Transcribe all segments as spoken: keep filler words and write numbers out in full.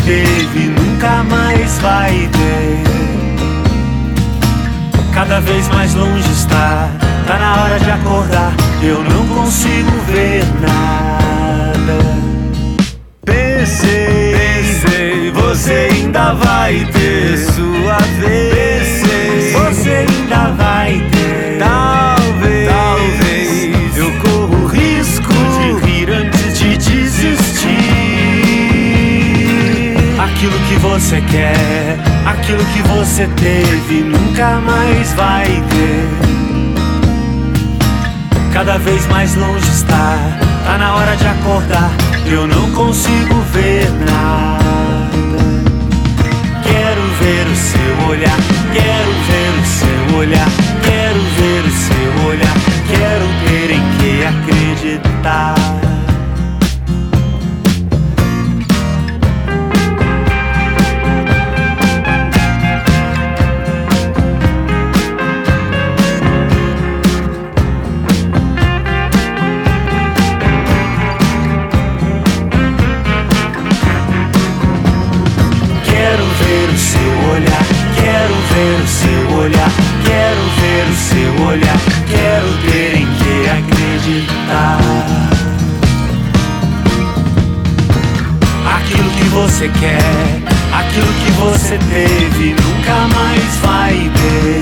teve nunca mais vai ter. Cada vez mais longe está, tá na hora de acordar. Eu não consigo ver nada. Pensei, pensei, você ainda vai ter sua vez. Pensei, você ainda vai ter. Talvez, talvez eu corro o risco de rir antes de desistir. Aquilo que você quer, aquilo que você teve, nunca mais vai ter. Cada vez mais longe está, tá na hora de acordar. Eu não consigo ver nada. Quero ver o seu olhar, quero ver o seu olhar, quero ver o seu olhar, quero ter em que acreditar. Quero ver o seu olhar, quero ter em que acreditar. Aquilo que você quer, aquilo que você teve, nunca mais vai ter.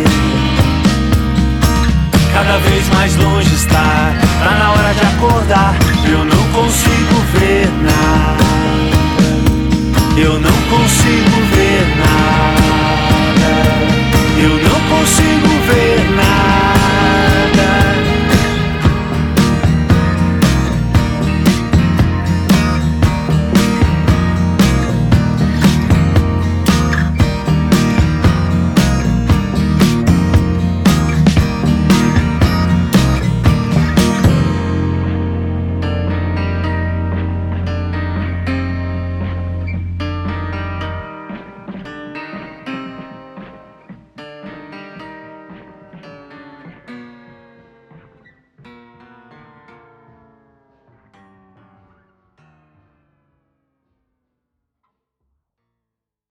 Cada vez mais longe está, tá na hora de acordar. Eu não consigo ver nada. Eu não consigo ver